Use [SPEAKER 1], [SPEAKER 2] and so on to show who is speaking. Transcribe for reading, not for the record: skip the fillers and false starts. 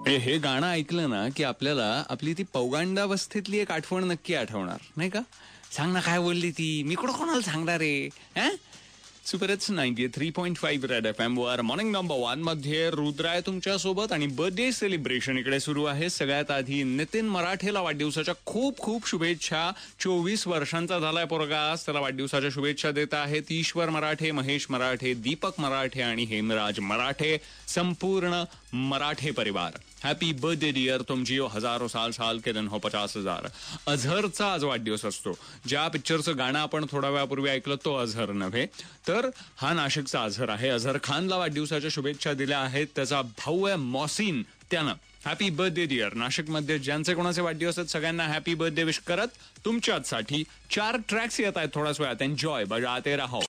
[SPEAKER 1] हे गाणं ऐकलं ना की आपल्याला आपली ती पौगंडावस्थेतली एक आठवण नक्की आठवणार नाही का. सांग ना काय बोलली ती, मी कुठं कोणाला सांगणार आहे. सुपरच 93.5 रेड FM वर मॉर्निंग नंबर 1 मध्ये रुद्राय तुमच्या सोबत आणि बर्थडे सेलिब्रेशन इकडे सुरू आहे. सगळ्यात आधी नितीन मराठेला वाढदिवसाच्या खूप खूप शुभेच्छा. 24 वर्षांचा झालाय पोरगा, त्याला वाढदिवसाच्या शुभेच्छा देत आहेत ईश्वर मराठे, महेश मराठे, दीपक मराठे आणि हेमराज मराठे, संपूर्ण मराठे परिवार. हॅपी बर्थडे डिअर, तुम जियो हजारो साल, साल के दिन हो 50,000. अझहरचा आज वाढदिवस असतो. ज्या पिक्चरचं गाणं आपण थोड्या वेळापूर्वी ऐकलं तो अझहर नव्हे, तर हा नाशिकचा अझहर आहे. अझहर खानला वाढदिवसाच्या शुभेच्छा दिल्या आहेत. त्याचा भाऊ आहे मोहसिन, त्यानं हॅपी बर्थडे डिअर. नाशिकमध्ये ज्यांचे कोणाचे वाढदिवस आहेत सगळ्यांना हॅपी बर्थडे विश करत तुमच्यासाठी 4 ट्रॅक्स येत आहेत थोड्याच वेळात. एन्जॉय, बजाते रहो.